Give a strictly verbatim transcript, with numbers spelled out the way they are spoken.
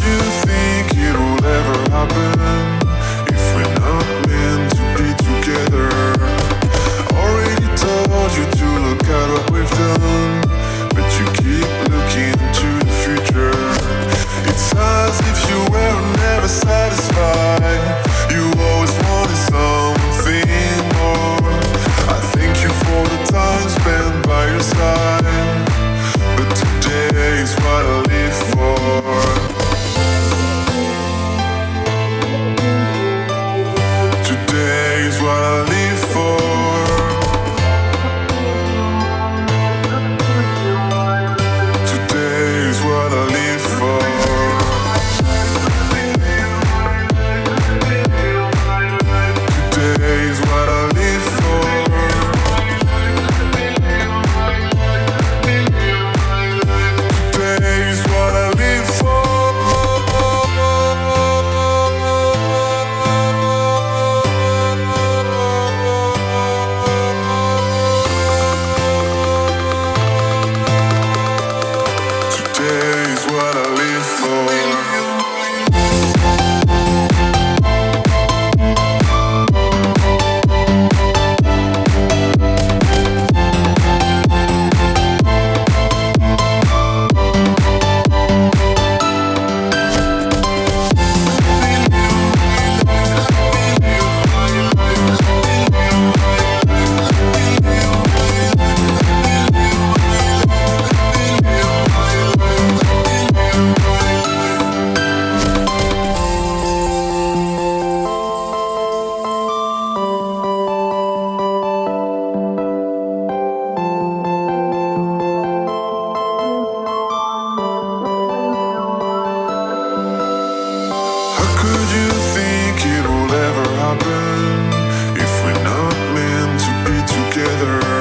you think it'll ever happen if we're not meant to be together? Already told you to look at what we've done, but you keep looking to the future. It's as if you were never satisfied. You always wanted something more. I thank you for the time spent by your side, but today is what I live for. Today is what I live for. Today is what I live for. Today is what I live for. Today is what I live for. Today is what I live for. How could you think it will ever happen if we're not meant to be together?